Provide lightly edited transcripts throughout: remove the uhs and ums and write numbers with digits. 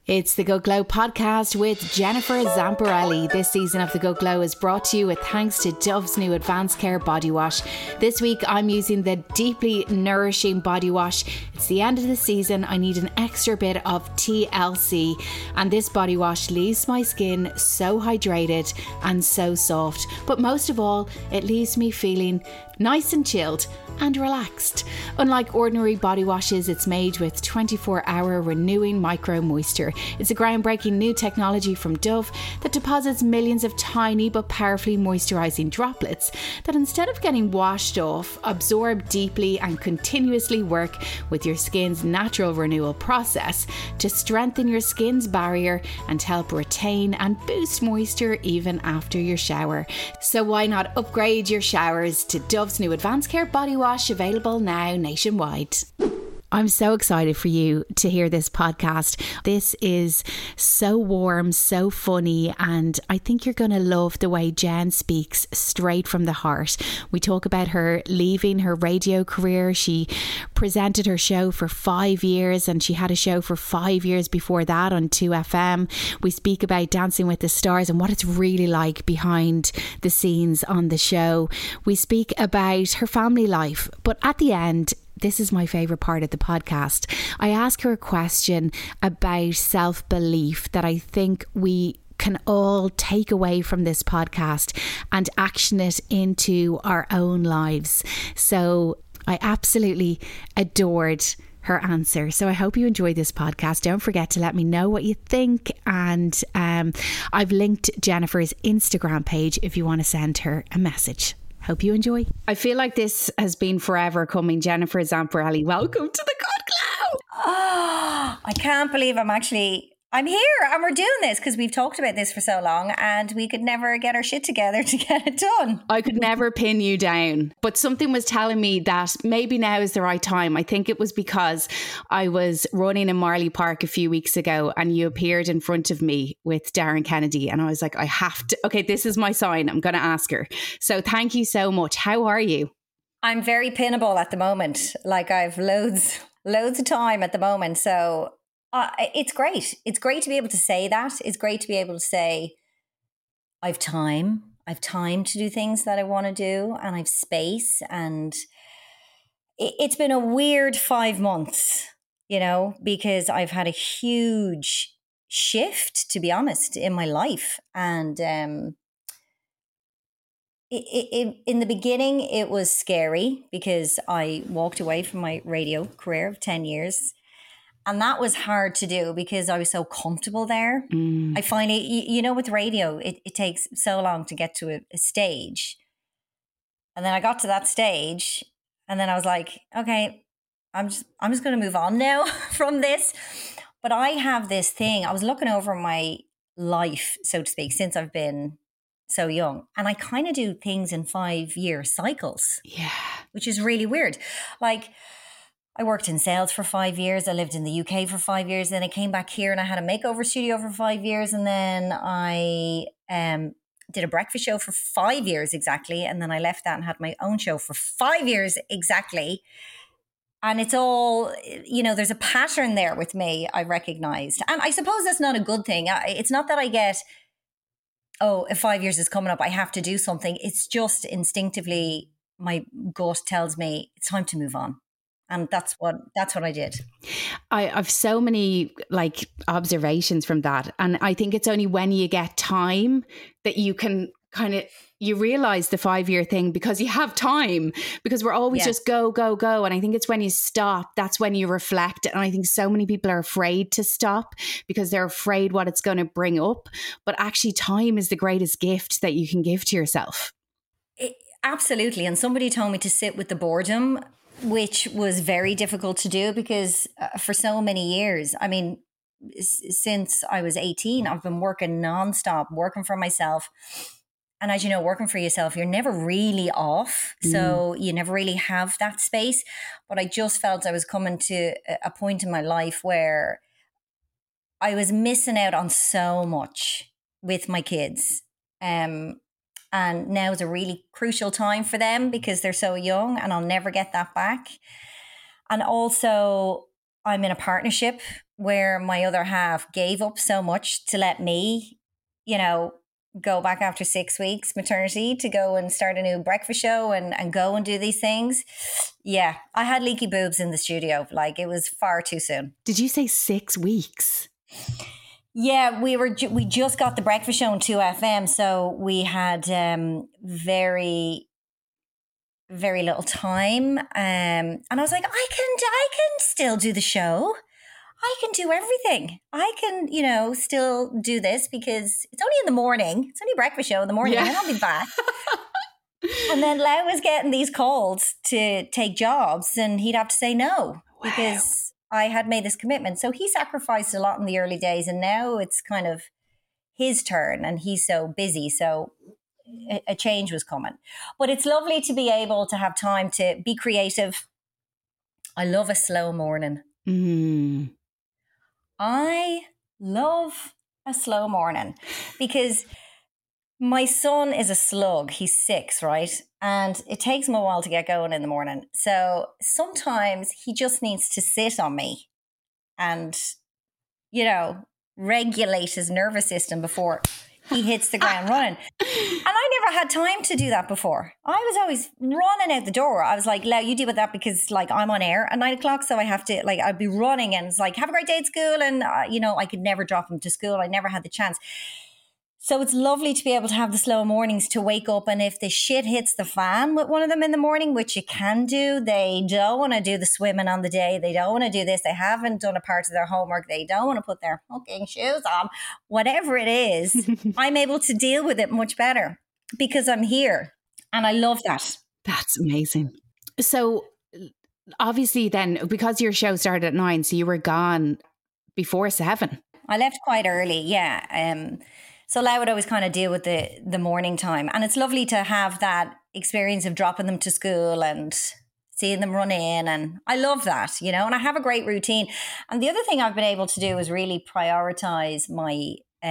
It's the Go Glow podcast with Jennifer Zamparelli. This season of the Go Glow is brought to you with thanks to Dove's new Advanced Care Body Wash. This week I'm using the Deeply Nourishing Body Wash. It's the end of the season. I need an extra bit of TLC, and this body wash leaves my skin so hydrated and so soft. But most of all, it leaves me feeling nice and chilled and relaxed. Unlike ordinary body washes, it's made with 24-hour renewing micro moisture. It's a groundbreaking new technology from Dove that deposits millions of tiny but powerfully moisturizing droplets that, instead of getting washed off, absorb deeply and continuously work with your skin's natural renewal process to strengthen your skin's barrier and help retain and boost moisture even after your shower. So why not upgrade your showers to Dove's new Advanced Care Body Wash, available now nationwide. I'm so excited for you to hear this podcast. This is so warm, so funny, and I think you're going to love the way Jen speaks straight from the heart. We talk about her leaving her radio career. She presented her show for 5 years, and she had a show for 5 years before that on 2FM. We speak about Dancing with the Stars and what it's really like behind the scenes on the show. We speak about her family life, but at the end, this is my favourite part of the podcast. I ask her a question about self-belief that I think we can all take away from this podcast and action it into our own lives. So I absolutely adored her answer. So I hope you enjoy this podcast. Don't forget to let me know what you think. And I've linked Jennifer's Instagram page if you want to send her a message. Hope you enjoy. I feel like this has been forever coming. Jennifer Zamparelli, welcome to the Go Glow. Oh, I can't believe I'm here and we're doing this, because we've talked about this for so long and we could never get our shit together to get it done. I could never pin you down, but something was telling me that maybe now is the right time. I think it was because I was running in Marley Park a few weeks ago and you appeared in front of me with Darren Kennedy, and I was like, I have to, okay, this is my sign. I'm going to ask her. So thank you so much. How are you? I'm very pinnable at the moment. Like, I've loads of time at the moment. So it's great. It's great to be able to say that. It's great to be able to say, I've time. I've time to do things that I want to do, and I've space. And it's been a weird 5 months, because I've had a huge shift, to be honest, in my life. And in the beginning, it was scary because I walked away from my radio career of 10 years. And that was hard to do because I was so comfortable there. I find it, with radio, it takes so long to get to a stage. And then I got to that stage and then I was like, okay, I'm just going to move on now from this. But I have this thing. I was looking over my life, so to speak, since I've been so young. And I kind of do things in 5-year cycles. Yeah. Which is really weird. Like, I worked in sales for 5 years. I lived in the UK for 5 years. Then I came back here and I had a makeover studio for 5 years. And then I did a breakfast show for 5 years exactly. And then I left that and had my own show for 5 years exactly. And it's all, there's a pattern there with me, I recognized. And I suppose that's not a good thing. It's not that I get, if 5 years is coming up, I have to do something. It's just instinctively, my gut tells me it's time to move on. And that's what I did. I've so many observations from that. And I think it's only when you get time that you can you realize the 5-year thing, because you have time, because we're always just go, go, go. And I think it's when you stop, that's when you reflect. And I think so many people are afraid to stop because they're afraid what it's going to bring up. But actually, time is the greatest gift that you can give to yourself. Absolutely. And somebody told me to sit with the boredom, which was very difficult to do because for so many years, since I was 18, I've been working nonstop, working for myself. And as you know, working for yourself, you're never really off. So you never really have that space. But I just felt I was coming to a point in my life where I was missing out on so much with my kids. And now is a really crucial time for them because they're so young and I'll never get that back. And also, I'm in a partnership where my other half gave up so much to let me, you know, go back after 6 weeks maternity to go and start a new breakfast show and go and do these things. Yeah, I had leaky boobs in the studio. Like, it was far too soon. Did you say 6 weeks? Yeah, we just got the breakfast show on 2FM, so we had very, very little time. And I was like, I can still do the show. I can do everything. I can, you know, still do this because it's only in the morning. It's only a breakfast show in the morning, and then I'll be back. And then Lau was getting these calls to take jobs, and he'd have to say no because I had made this commitment. So he sacrificed a lot in the early days, and now it's kind of his turn, and he's so busy. So a change was coming. But it's lovely to be able to have time to be creative. I love a slow morning. Mm. I love a slow morning because my son is a slug. He's 6, right? And it takes him a while to get going in the morning. So sometimes he just needs to sit on me and, you know, regulate his nervous system before he hits the ground running. And I never had time to do that before. I was always running out the door. I was like, Lau, you deal with that because like I'm on air at 9 o'clock. So I have to, like, I'd be running and it's like, have a great day at school. And, you know, I could never drop him to school. I never had the chance. So it's lovely to be able to have the slow mornings to wake up. And if the shit hits the fan with one of them in the morning, which you can do, they don't want to do the swimming on the day. They don't want to do this. They haven't done a part of their homework. They don't want to put their fucking shoes on. Whatever it is, I'm able to deal with it much better because I'm here. And I love that. That's amazing. So obviously then, because your show started at 9, so you were gone before 7. I left quite early, yeah. So Lau would always kind of deal with the morning time. And it's lovely to have that experience of dropping them to school and seeing them run in. And I love that, you know, and I have a great routine. And the other thing I've been able to do is really prioritize my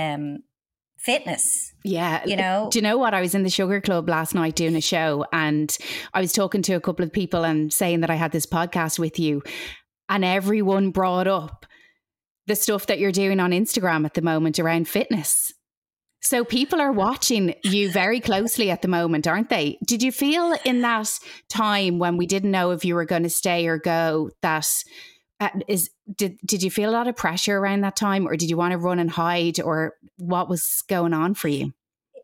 fitness. Yeah. You know? Do you know what? I was in the Sugar Club last night doing a show and I was talking to a couple of people and saying that I had this podcast with you, and everyone brought up the stuff that you're doing on Instagram at the moment around fitness. So people are watching you very closely at the moment, aren't they? Did you feel in that time when we didn't know if you were going to stay or go that did you feel a lot of pressure around that time, or did you want to run and hide, or what was going on for you?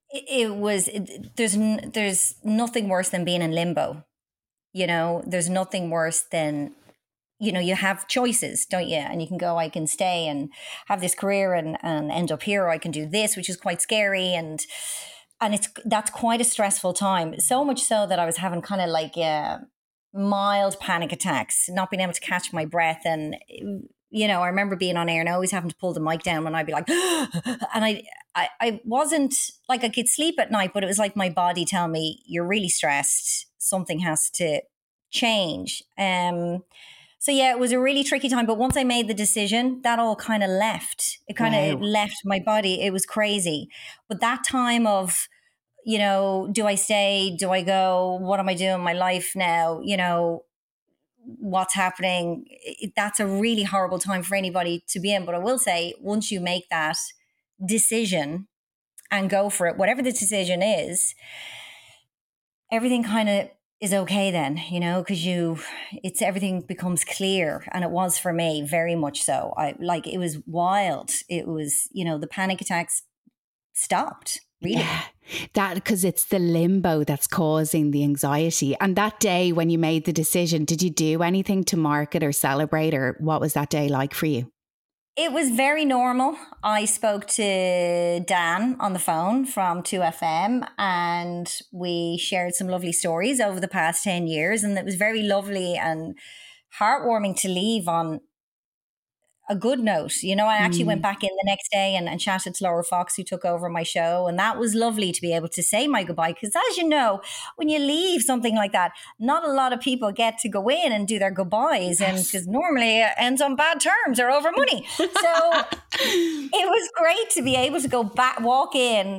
There's nothing worse than being in limbo. You know, there's nothing worse than, you know, you have choices, don't you? And you can go, I can stay and have this career and end up here, or I can do this, which is quite scary. And that's quite a stressful time. So much so that I was having kind of like mild panic attacks, not being able to catch my breath. And, you know, I remember being on air and always having to pull the mic down when I'd be like, and I wasn't like, I could sleep at night, but it was like my body telling me, you're really stressed. Something has to change. So yeah, it was a really tricky time. But once I made the decision, that all kind of left. It kind of left my body. It was crazy. But that time of, you know, do I stay? Do I go? What am I doing in my life now? You know, what's happening? That's a really horrible time for anybody to be in. But I will say, once you make that decision and go for it, whatever the decision is, everything kind of is okay then, you know, because everything becomes clear. And it was for me very much so. It was wild. It was, you know, the panic attacks stopped. Really. Yeah, that because it's the limbo that's causing the anxiety. And that day when you made the decision, did you do anything to mark it or celebrate, or what was that day like for you? It was very normal. I spoke to Dan on the phone from 2FM and we shared some lovely stories over the past 10 years. And it was very lovely and heartwarming to leave on a good note. You know, I actually went back in the next day and chatted to Laura Fox, who took over my show. And that was lovely to be able to say my goodbye. Because as you know, when you leave something like that, not a lot of people get to go in and do their goodbyes. Yes. And because normally it ends on bad terms or over money. So it was great to be able to go back, walk in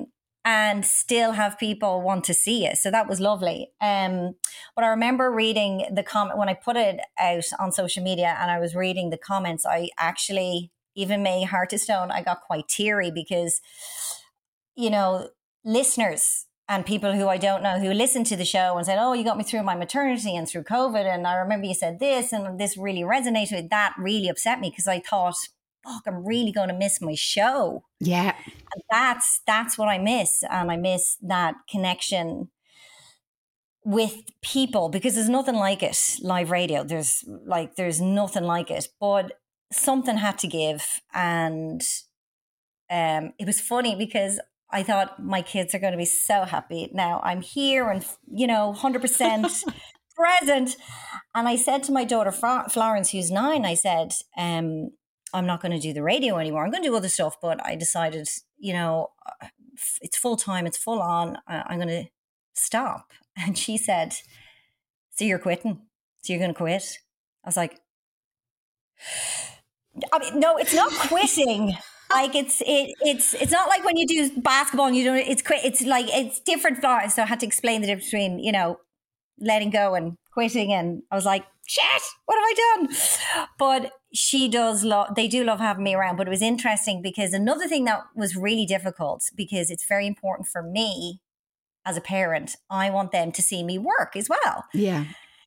and still have people want to see it. So that was lovely. But I remember reading the comment when I put it out on social media, and I was reading the comments. I actually, even me, heart to stone, I got quite teary because, you know, listeners and people who I don't know who listened to the show and said, oh, you got me through my maternity and through COVID. And I remember you said this, and this really resonated with that, really upset me because I thought, fuck, I'm really going to miss my show. Yeah. And that's what I miss. And I miss that connection with people because there's nothing like it. Live radio, there's nothing like it. But something had to give. And it was funny because I thought my kids are going to be so happy. Now I'm here and, 100% present. And I said to my daughter, Florence, who's 9, I said, I'm not going to do the radio anymore. I'm going to do other stuff. But I decided, it's full time. It's full on. I'm going to stop. And she said, so you're quitting? So you're going to quit? I was like, I mean, no, it's not quitting. Like it's not like when you do basketball and you don't, it's like, it's different. So I had to explain the difference between, letting go and quitting. And I was like, shit, what have I done? But they do love having me around. But it was interesting because another thing that was really difficult, because it's very important for me as a parent, I want them to see me work as well. Yeah.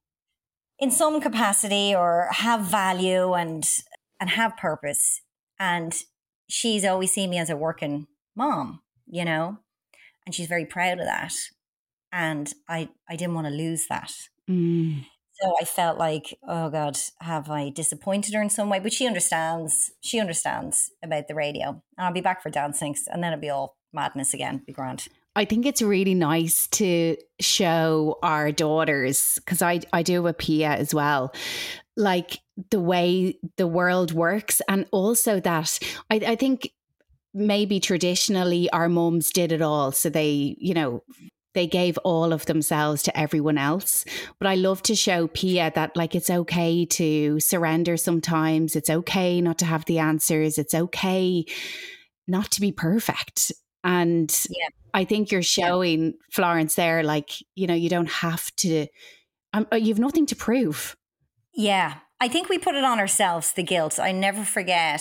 In some capacity, or have value and have purpose. And she's always seen me as a working mom, and she's very proud of that. And I didn't want to lose that. Mm. So I felt like, oh God, have I disappointed her in some way? But she understands. She understands about the radio. And I'll be back for dancing, and then it'll be all madness again. Be grand. I think it's really nice to show our daughters, because I do with Pia as well, like the way the world works. And also that I think maybe traditionally our mums did it all. So they, they gave all of themselves to everyone else. But I love to show Pia that, like, it's okay to surrender sometimes. It's okay not to have the answers. It's okay not to be perfect. And yeah. I think you're showing Florence there, like, you don't have to, you've nothing to prove. Yeah. I think we put it on ourselves, the guilt. I never forget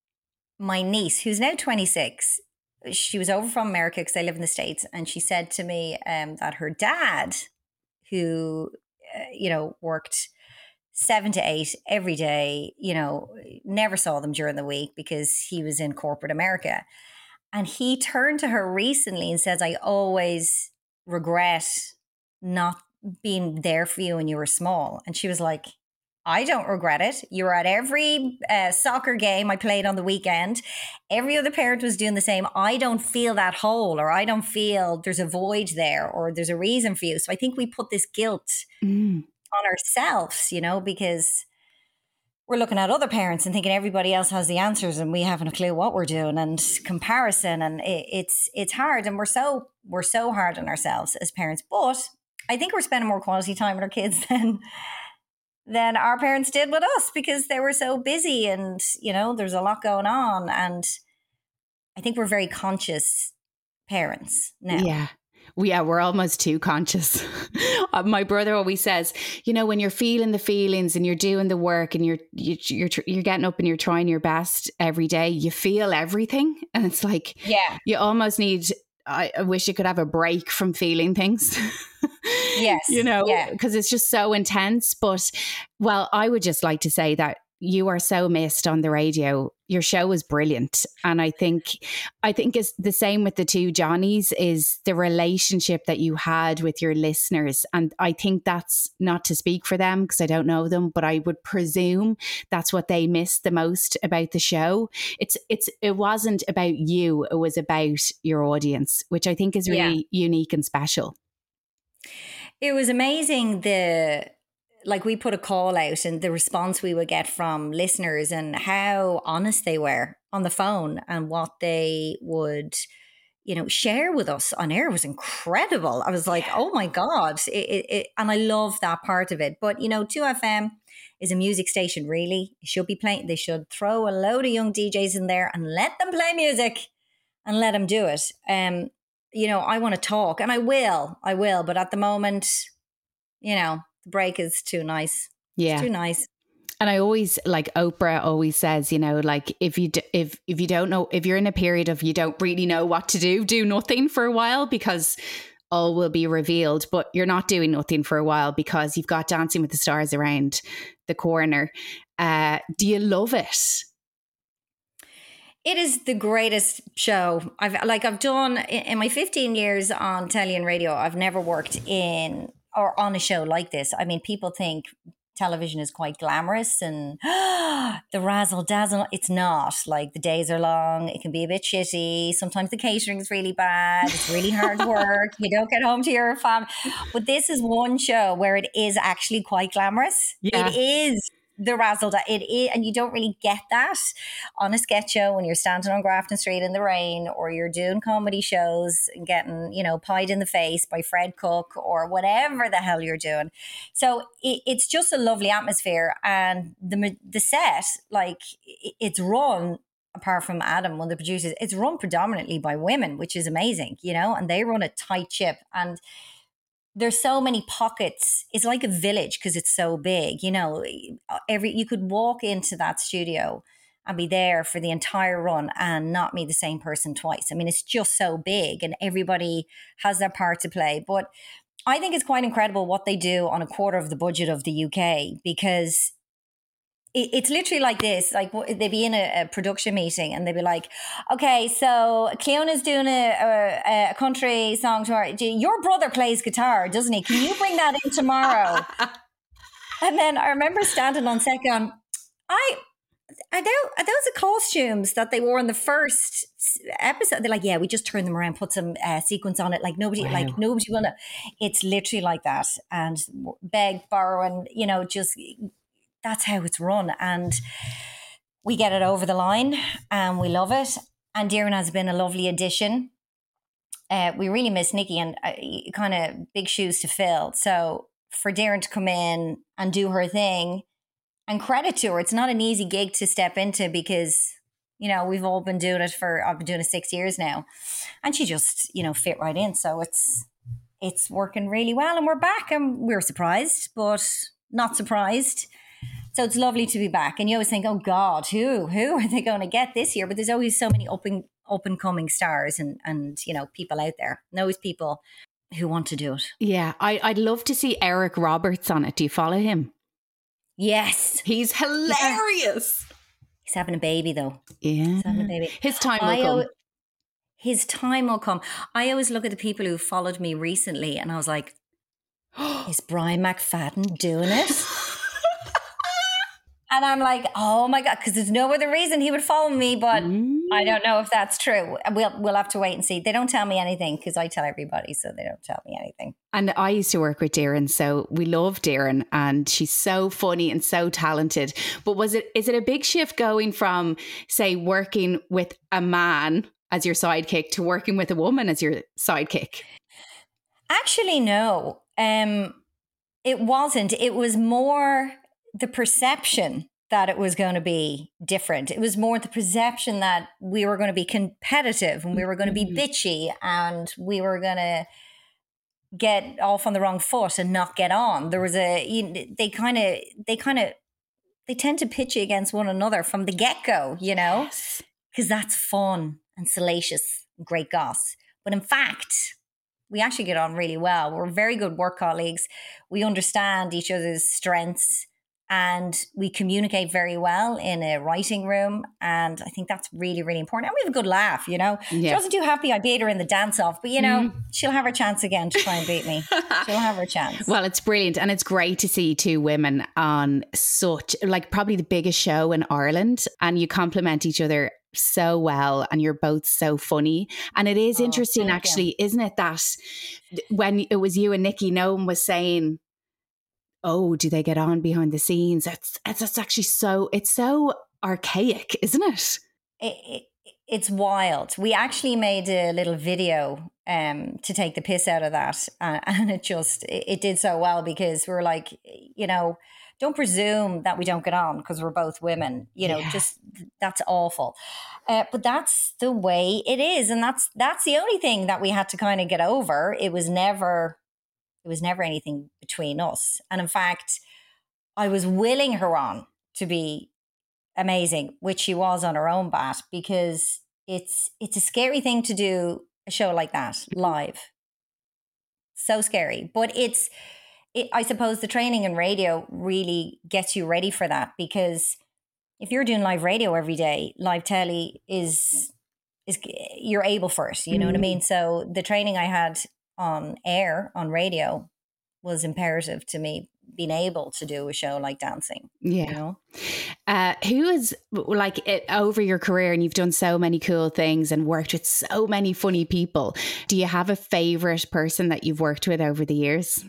my niece, who's now 26. She was over from America because I live in the States. And she said to me that her dad, who, worked 7 to 8 every day, never saw them during the week because he was in corporate America. And he turned to her recently and says, I always regret not being there for you when you were small. And she was like, I don't regret it. You were at every soccer game I played on the weekend. Every other parent was doing the same. I don't feel that hole, or I don't feel there's a void there, or there's a reason for you. So I think we put this guilt on ourselves, because we're looking at other parents and thinking everybody else has the answers and we haven't a clue what we're doing, and comparison, and it's hard, and we're so hard on ourselves as parents. But I think we're spending more quality time with our kids than our parents did with us, because they were so busy, and there's a lot going on, and I think we're very conscious parents now. Yeah. We're almost too conscious. My brother always says, when you're feeling the feelings and you're doing the work and you're getting up and you're trying your best every day, you feel everything. And it's like, you almost need, I wish you could have a break from feeling things. Yes. Because it's just so intense. But, well, I would just like to say that you are so missed on the radio. Your show is brilliant. And I think it's the same with the two Johnnies, is the relationship that you had with your listeners. And I think that's, not to speak for them because I don't know them, but I would presume that's what they missed the most about the show. It wasn't about you. It was about your audience, which I think is really unique and special. It was amazing. We put a call out, and the response we would get from listeners, and how honest they were on the phone, and what they would, share with us on air was incredible. I was like, oh my God. And I love that part of it. But, 2FM is a music station, really. They should throw a load of young DJs in there and let them play music and let them do it. I want to talk, and I will, but at the moment, the break is too nice. Yeah. It's too nice. And I always, like Oprah always says, like if you don't know, if you're in a period of you don't really know what to do nothing for a while, because all will be revealed. But you're not doing nothing for a while because you've got Dancing with the Stars around the corner. Do you love it? It is the greatest show I've done in my 15 years on telly and radio. I've never worked in or on a show like this. I mean, people think television is quite glamorous and the razzle dazzle. It's not. Like, the days are long. It can be a bit shitty. Sometimes the catering is really bad. It's really hard work. You don't get home to your family. But this is one show where it is actually quite glamorous. Yeah. It is the razzle. It is, and you don't really get that on a sketch show when you're standing on Grafton Street in the rain, or you're doing comedy shows and getting, pied in the face by Fred Cook or whatever the hell you're doing. So it's just a lovely atmosphere, and the set, like, it's run, apart from Adam, one of the producers, it's run predominantly by women, which is amazing, and they run a tight ship. And there's so many pockets. It's like a village because it's so big. You could walk into that studio and be there for the entire run and not meet the same person twice. I mean, it's just so big, and everybody has their part to play. But I think it's quite incredible what they do on a quarter of the budget of the UK, because it's literally like this. Like, they'd be in a production meeting and they'd be like, okay, so Cleona's doing a country song tomorrow. Your brother plays guitar, doesn't he? Can you bring that in tomorrow? And then I remember standing on set going, are those the costumes that they wore in the first episode? They're like, yeah, we just turned them around, put some sequins on it. Nobody will know. It's literally like that. And beg, borrow, and, just... that's how it's run, and we get it over the line and we love it. And Darren has been a lovely addition. We really miss Nikki, and kind of big shoes to fill. So for Darren to come in and do her thing, and credit to her, it's not an easy gig to step into, because, we've all been doing it I've been doing it 6 years now, and she just, fit right in. So it's working really well, and we're back, and we're surprised, but not surprised. So it's lovely to be back. And you always think, oh God, who are they going to get this year? But there's always so many up and coming stars and people out there. And always people who want to do it. Yeah, I'd love to see Eric Roberts on it. Do you follow him? Yes. He's hilarious. Yeah. He's having a baby though. Yeah. He's having a baby. His time will come. His time will come. I always look at the people who followed me recently and I was like, is Brian McFadden doing it? And I'm like, oh my God, because there's no other reason he would follow me, but I don't know if that's true. We'll have to wait and see. They don't tell me anything because I tell everybody, so they don't tell me anything. And I used to work with Darren, so we love Darren, and she's so funny and so talented. But is it a big shift going from, say, working with a man as your sidekick to working with a woman as your sidekick? Actually, no. It wasn't. It was more the perception that it was going to be different. It was more the perception that we were going to be competitive and we were going to be bitchy and we were going to get off on the wrong foot and not get on. There was they tend to pitch you against one another from the get-go, because that's fun and salacious and great goss. But in fact, we actually get on really well. We're very good work colleagues. We understand each other's strengths and we communicate very well in a writing room. And I think that's really, really important. And we have a good laugh, Yeah. She wasn't too happy I beat her in the dance-off, but, she'll have her chance again to try and beat me. She'll have her chance. Well, it's brilliant. And it's great to see two women on such, probably the biggest show in Ireland. And you complement each other so well, and you're both so funny. And it is interesting, actually, isn't it, that when it was you and Nikki, no one was saying, oh, do they get on behind the scenes? That's actually it's so archaic, isn't it? It's wild. We actually made a little video to take the piss out of that. And it did so well because we were like, don't presume that we don't get on because we're both women, just that's awful. But that's the way it is. And that's the only thing that we had to kind of get over. It was never anything between us. And in fact, I was willing her on to be amazing, which she was on her own bat, because it's a scary thing to do a show like that live. So scary. But I suppose the training in radio really gets you ready for that, because if you're doing live radio every day, live telly is you're able for it. You know what I mean? So the training I had on air, on radio, was imperative to me being able to do a show like Dancing. Yeah. Who is, like, over your career, and you've done so many cool things and worked with so many funny people, do you have a favorite person that you've worked with over the years?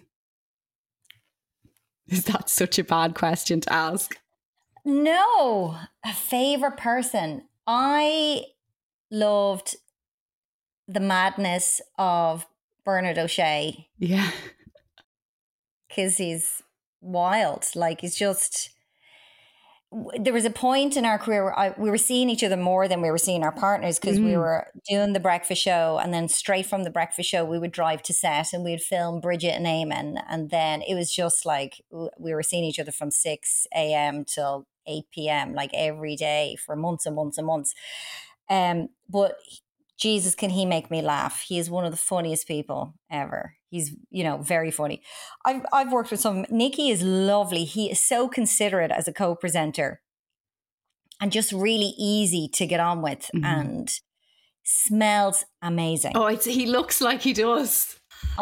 Is that such a bad question to ask? No, a favorite person. I loved the madness of Bernard O'Shea. Yeah. Because he's wild. Like, he's just... There was a point in our career where we were seeing each other more than we were seeing our partners, because we were doing the breakfast show, and then straight from the breakfast show we would drive to set and we'd film Bridget and Eamon, and then it was just like we were seeing each other from 6 a.m. till 8 p.m. like every day for months and months and months. But Jesus, can he make me laugh? He is one of the funniest people ever. He's, very funny. I've worked with some. Nicky is lovely. He is so considerate as a co-presenter and just really easy to get on with, and smells amazing. Oh, he looks like he does.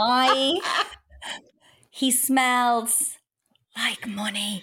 He smells like money.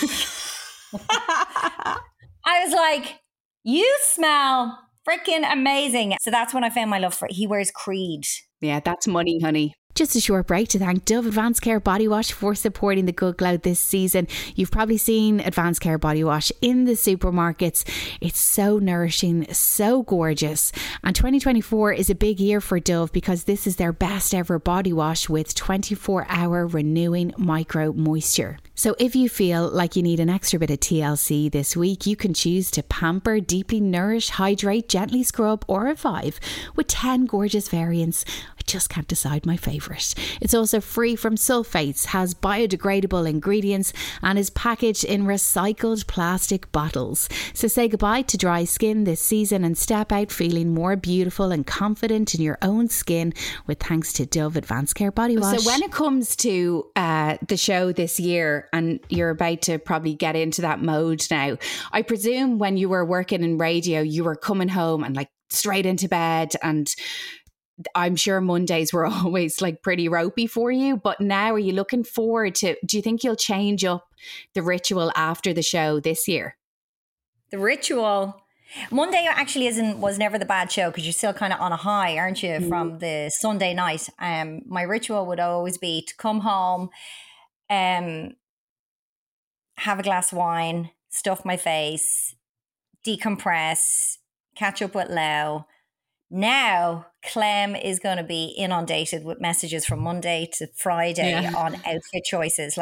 I was like, you smell freaking amazing. So that's when I found my love for it. He wears Creed. Yeah, that's money, honey. Just a short break to thank Dove Advanced Care Body Wash for supporting the Good Glow this season. You've probably seen Advanced Care Body Wash in the supermarkets. It's so nourishing, so gorgeous. And 2024 is a big year for Dove, because this is their best ever body wash with 24-hour renewing micro moisture. So if you feel like you need an extra bit of TLC this week, you can choose to pamper, deeply nourish, hydrate, gently scrub, or revive with 10 gorgeous variants. I just can't decide my favourite. It's also free from sulfates, has biodegradable ingredients, and is packaged in recycled plastic bottles. So say goodbye to dry skin this season and step out feeling more beautiful and confident in your own skin with thanks to Dove Advanced Care Body Wash. So when it comes to the show this year, and you're about to probably get into that mode now, I presume when you were working in radio, you were coming home and like straight into bed, and I'm sure Mondays were always like pretty ropey for you, but now are you looking forward to, do you think you'll change up the ritual after the show this year? The ritual? Monday actually was never the bad show, because you're still kind of on a high, aren't you, from the Sunday night. My ritual would always be to come home, have a glass of wine, stuff my face, decompress, catch up with Leo. Now, Clem is going to be inundated with messages from Monday to Friday on outfit choices.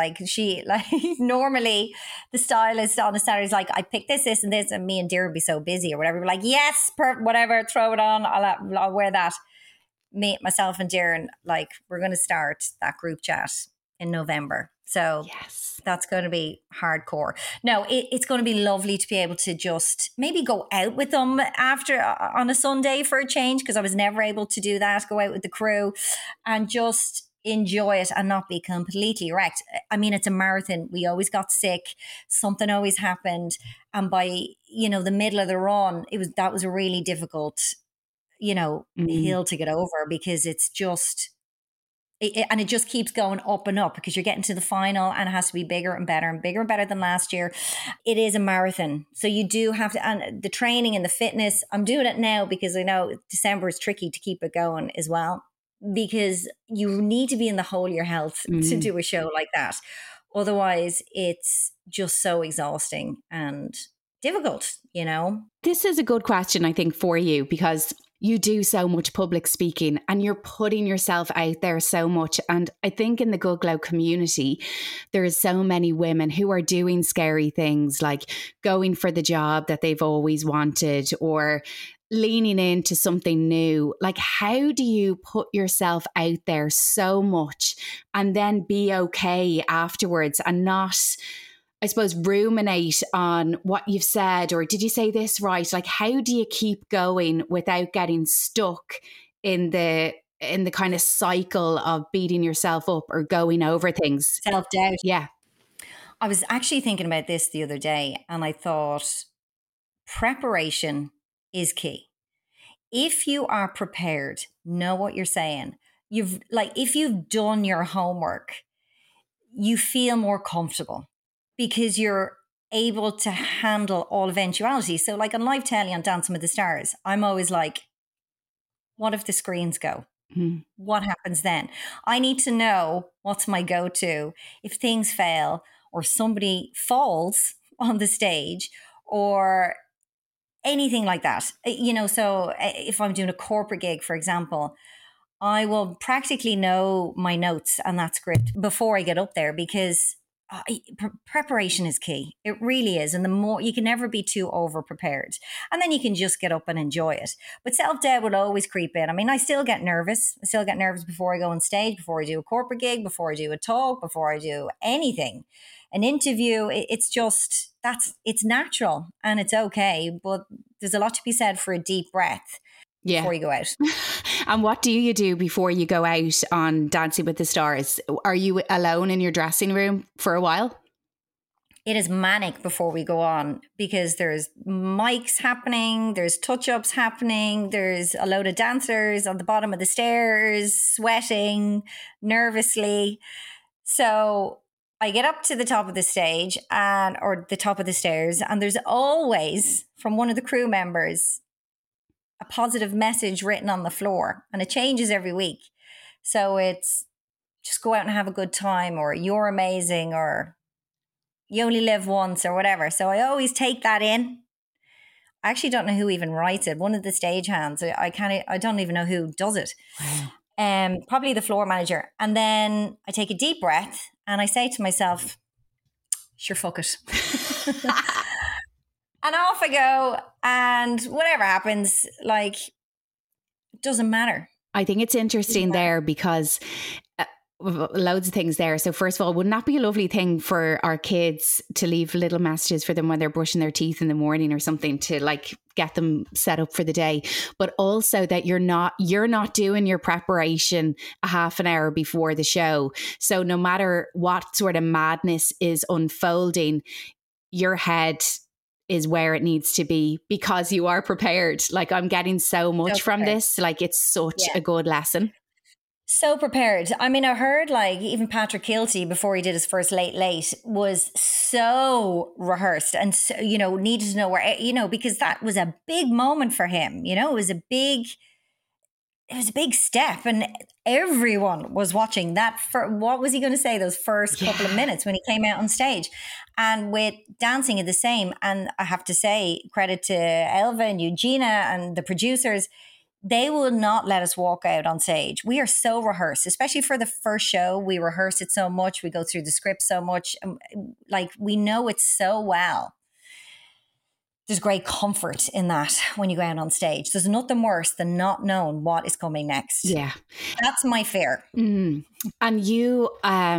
Normally the stylist on a Saturday is like, I picked this, and this, and me and Dear would be so busy or whatever. We're like, yes, whatever, throw it on. I'll wear that. Myself and Dear, and like, we're going to start that group chat in November. So that's going to be hardcore. No, it's going to be lovely to be able to just maybe go out with them after on a Sunday for a change, because I was never able to do that. Go out with the crew and just enjoy it and not be completely wrecked. I mean, it's a marathon. We always got sick. Something always happened. And by, the middle of the run, that was a really difficult, hill to get over, because it's just... and it just keeps going up and up, because you're getting to the final and it has to be bigger and better and bigger and better than last year. It is a marathon. So you do have to, and the training and the fitness, I'm doing it now because I know December is tricky to keep it going as well, because you need to be in the whole of your health to do a show like that. Otherwise, it's just so exhausting and difficult, This is a good question, I think, for you, because you do so much public speaking and you're putting yourself out there so much. And I think in the Good Glow community, there's so many women who are doing scary things like going for the job that they've always wanted or leaning into something new. Like, how do you put yourself out there so much and then be okay afterwards and not, I suppose, ruminate on what you've said, or did you say this right? Like, how do you keep going without getting stuck in the kind of cycle of beating yourself up or going over things? Self-doubt. Yeah. I was actually thinking about this the other day, and I thought preparation is key. If you are prepared, know what you're saying. If you've done your homework, you feel more comfortable because you're able to handle all eventualities. So like on live telly on Dancing with the Stars, I'm always like, what if the screens go? What happens then? I need to know what's my go-to if things fail or somebody falls on the stage or anything like that. So if I'm doing a corporate gig, for example, I will practically know my notes and that script before I get up there because preparation is key. It really is. And the more, you can never be too over prepared. And then you can just get up and enjoy it. But self-doubt will always creep in. I mean, I still get nervous. I still get nervous before I go on stage, before I do a corporate gig, before I do a talk, before I do anything. An interview, it's natural and it's okay. But there's a lot to be said for a deep breath before you go out. And what do you do before you go out on Dancing with the Stars? Are you alone in your dressing room for a while? It is manic before we go on because there's mics happening, there's touch-ups happening, there's a load of dancers on the bottom of the stairs, sweating nervously. So I get up to the top of the stage or the top of the stairs, and there's always, from one of the crew members, a positive message written on the floor, and it changes every week. So it's just go out and have a good time, or you're amazing, or you only live once, or whatever. So I always take that in. I actually don't know who even writes it. One of the stagehands. I don't even know who does it. Wow. Probably the floor manager. And then I take a deep breath and I say to myself, sure, fuck it. And off I go, and whatever happens, it doesn't matter. I think it's interesting there because loads of things there. So first of all, wouldn't that be a lovely thing for our kids to leave little messages for them when they're brushing their teeth in the morning or something to get them set up for the day? But also that you're not doing your preparation a half an hour before the show. So no matter what sort of madness is unfolding, your head is where it needs to be because you are prepared. I'm getting so much from this. It's such a good lesson. So prepared. I mean, I heard even Patrick Kilty before he did his first Late Late was so rehearsed and so, needed to know where, because that was a big moment for him. It was a big step, and everyone was watching that. What was he going to say those first couple of minutes when he came out on stage? And with dancing, is the same. And I have to say, credit to Elva and Eugenia and the producers. They will not let us walk out on stage. We are so rehearsed, especially for the first show. We rehearse it so much. We go through the script so much. We know it so well. There's great comfort in that when you go out on stage. There's nothing worse than not knowing what is coming next. Yeah. That's my fear. Mm. And you,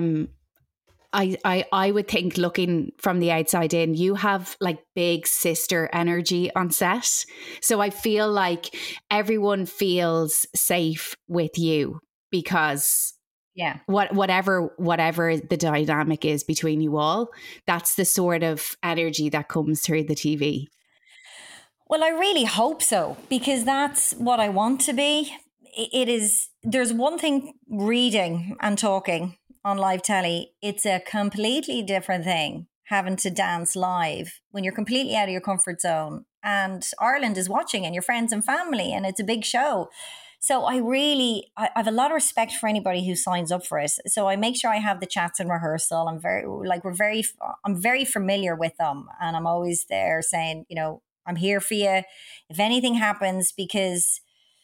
I would think, looking from the outside in, you have big sister energy on set. So I feel like everyone feels safe with you because whatever the dynamic is between you all, that's the sort of energy that comes through the TV. Well, I really hope so, because that's what I want to be. There's one thing reading and talking on live telly. It's a completely different thing having to dance live when you're completely out of your comfort zone and Ireland is watching and your friends and family, and it's a big show. So I have a lot of respect for anybody who signs up for it. So I make sure I have the chats in rehearsal. I'm very familiar with them, and I'm always there saying, I'm here for you if anything happens, because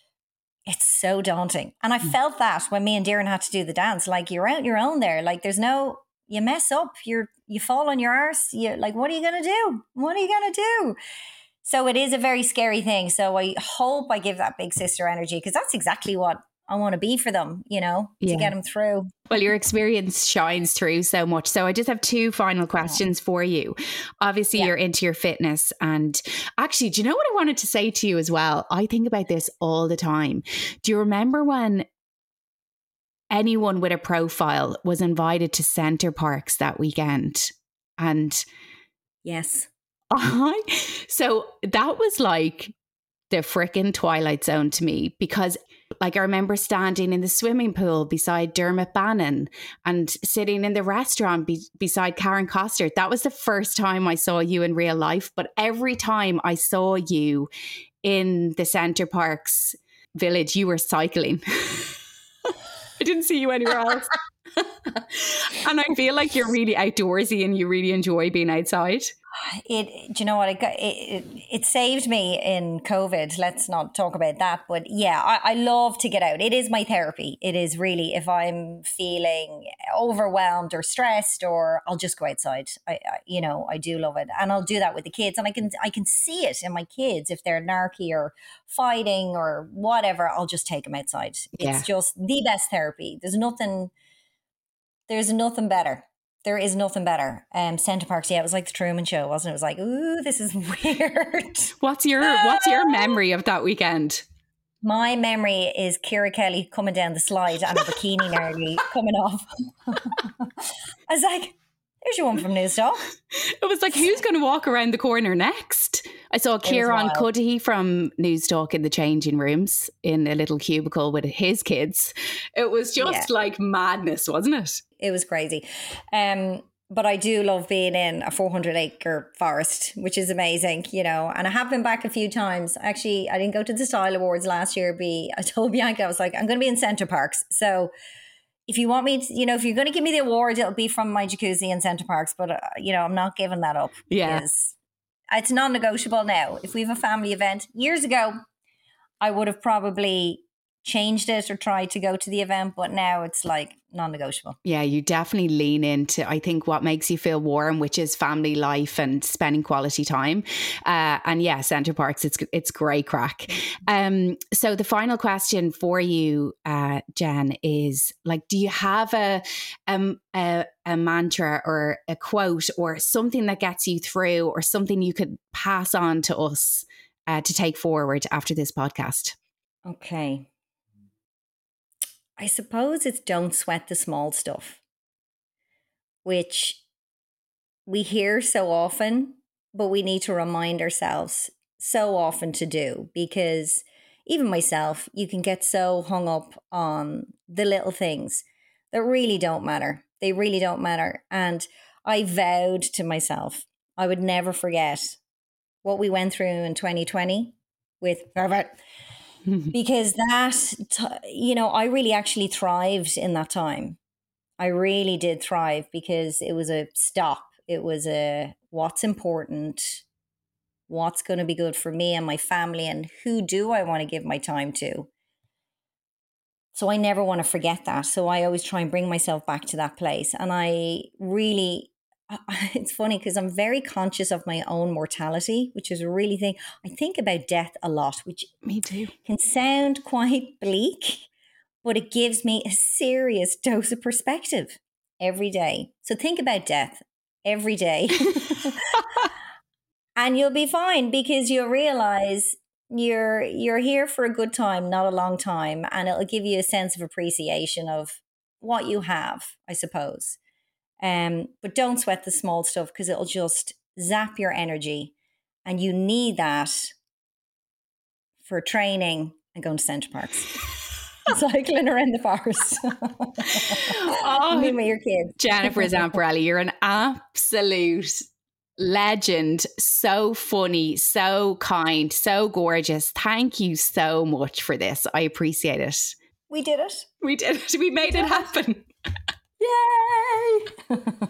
it's so daunting. And I felt that when me and Darren had to do the dance, like you're out your own there. Like there's no, you mess up, you fall on your arse. You like, what are you going to do? What are you going to do? So it is a very scary thing. So I hope I give that big sister energy, because that's exactly what I want to be for them, you know, to get them through. Well, your experience shines through so much. So I just have two final questions for you. Obviously, you're into your fitness. And actually, do you know what I wanted to say to you as well? I think about this all the time. Do you remember when anyone with a profile was invited to Center Parcs that weekend? And yes. So that was like the frickin' Twilight Zone to me, because like I remember standing in the swimming pool beside Dermot Bannon and sitting in the restaurant beside Karen Costner. That was the first time I saw you in real life. But every time I saw you in the Center Parcs village, you were cycling. I didn't see you anywhere else. And I feel like you're really outdoorsy and you really enjoy being outside. Do you know what? It saved me in COVID. Let's not talk about that. But yeah, I love to get out. It is my therapy. It is really, if I'm feeling overwhelmed or stressed, or I'll just go outside. I do love it. And I'll do that with the kids. And I can see it in my kids. If they're narky or fighting or whatever, I'll just take them outside. It's just the best therapy. There's nothing better. There is nothing better. Center Parcs, it was like the Truman Show, wasn't it? It was like, ooh, this is weird. What's your memory of that weekend? My memory is Ciara Kelly coming down the slide and a bikini nearly coming off. I was like, there's your one from Newstalk. It was like, who's going to walk around the corner next? I saw Kieran Cuddihy from Newstalk in the changing rooms in a little cubicle with his kids. It was just like madness, wasn't it? It was crazy. But I do love being in a 400-acre forest, which is amazing, you know. And I have been back a few times. Actually, I didn't go to the Style Awards last year. I told Bianca, I was like, I'm going to be in Center Parcs. So if you want me to, if you're going to give me the award, it'll be from my jacuzzi in Center Parcs. But, I'm not giving that up. Yeah. It's non-negotiable now. If we have a family event, years ago, I would have probably changed it or tried to go to the event, but now it's like non-negotiable. Yeah, you definitely lean into, I think, what makes you feel warm, which is family life and spending quality time. And yeah, Center Parcs, it's great crack. So the final question for you, Jen, is like, do you have a mantra or a quote or something that gets you through, or something you could pass on to us to take forward after this podcast? Okay. I suppose it's don't sweat the small stuff, which we hear so often, but we need to remind ourselves so often to do, because even myself, you can get so hung up on the little things that really don't matter. They really don't matter. And I vowed to myself, I would never forget what we went through in 2020 with Pervert. Because I really actually thrived in that time. I really did thrive, because it was a stop. It was a what's important, what's going to be good for me and my family, and who do I want to give my time to. So I never want to forget that. So I always try and bring myself back to that place. And it's funny because I'm very conscious of my own mortality, which is a really thing. I think about death a lot, which me too can sound quite bleak, but it gives me a serious dose of perspective every day. So think about death every day and you'll be fine, because you'll realize you're here for a good time, not a long time. And it'll give you a sense of appreciation of what you have, I suppose. But don't sweat the small stuff, because it'll just zap your energy, and you need that for training and going to Center Parcs. Cycling around the forest. Meet with your kids. Jennifer Zamparelli, you're an absolute legend. So funny, so kind, so gorgeous. Thank you so much for this. I appreciate it. We did it. We did it. We made it happen. Yay!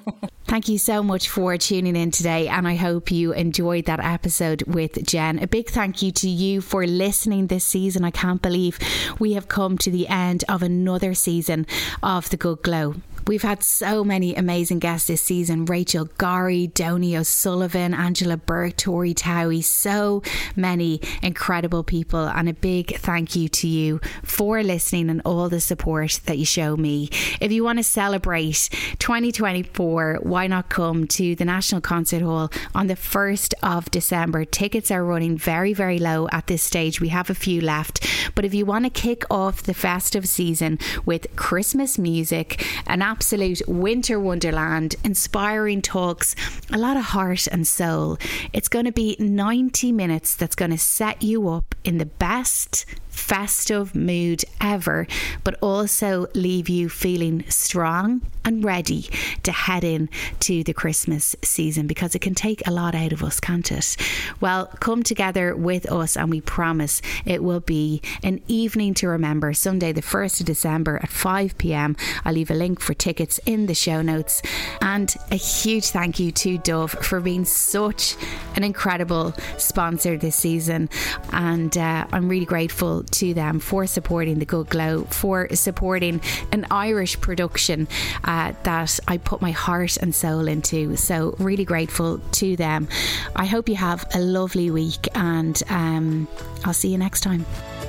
Thank you so much for tuning in today, and I hope you enjoyed that episode with Jen. A big thank you to you for listening this season. I can't believe we have come to the end of another season of The Good Glow. We've had so many amazing guests this season. Rachel Gorry, Donie O'Sullivan, Angela Burke, Tori Towie, so many incredible people, and a big thank you to you for listening and all the support that you show me. If you want to celebrate 2024, why not come to the National Concert Hall on the 1st of December? Tickets are running very, very low at this stage. We have a few left, but if you want to kick off the festive season with Christmas music, an absolute winter wonderland, inspiring talks, a lot of heart and soul. It's going to be 90 minutes that's going to set you up in the best festive mood ever, but also leave you feeling strong and ready to head in to the Christmas season, because it can take a lot out of us, can't it? Well, come together with us and we promise it will be an evening to remember. Sunday the 1st of December at 5 p.m. I'll leave a link for tickets in the show notes. And a huge thank you to Dove for being such an incredible sponsor this season, and I'm really grateful to them for supporting The Good Glow, for supporting an Irish production that I put my heart and soul into. So really grateful to them. I hope you have a lovely week, and I'll see you next time.